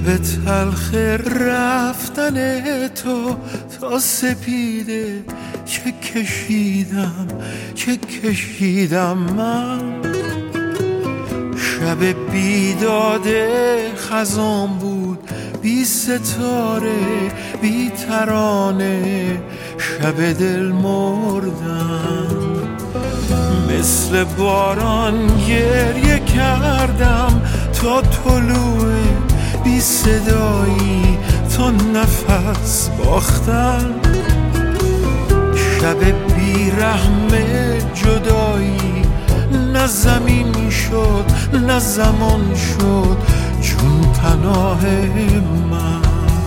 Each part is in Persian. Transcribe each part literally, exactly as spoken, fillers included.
شب تلخ رفتن تو تا سپیده که کشیدم که کشیدم من. شب بیداد خزان بود، بی ستاره بی ترانه، شب دل مردم. مثل باران گریه کردم تا طلوع بی صدایی، تا نفس باختن. شب بی رحم جدایی، نه زمین شد نه زمان شد چون پناه من.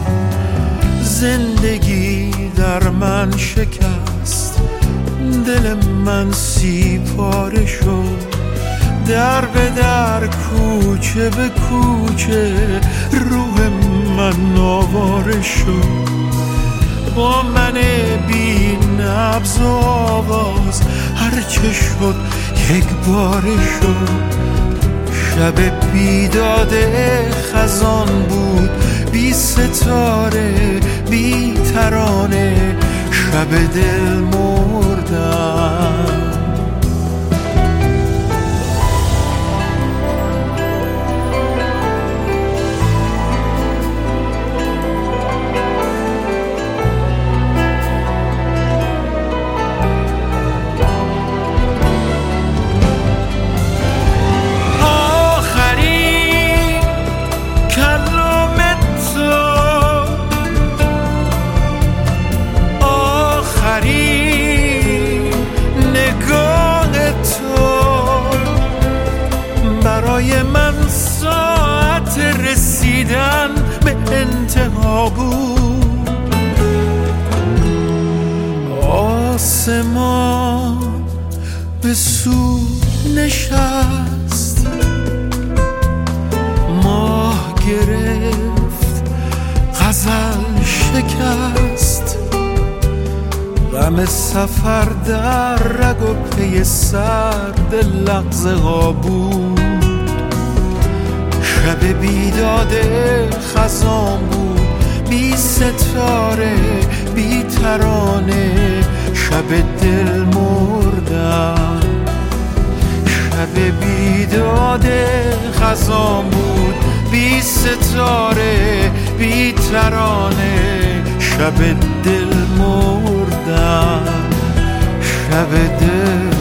زندگی در من شکست، دل من سی پاره شد. در به در کوچه به کوچه روح من آواره شد. با من بی نبض و آواز هرچه شد یک باره شد. شب بیداد خزان بود، بی ستاره بی ترانه، شب دل مردم. برای من ساعت رسیدن به انتها بود. آسمان به سود نشست، ماه گرفت غزل شکست. غم سفر در رگ و پی سرد لغزه ها بود. شب بیداد خزان بود، بی ستاره بی ترانه، شب دل مردم. شب بیداد خزان بود، بی ستاره بی ترانه، شب دل مردم. شب دل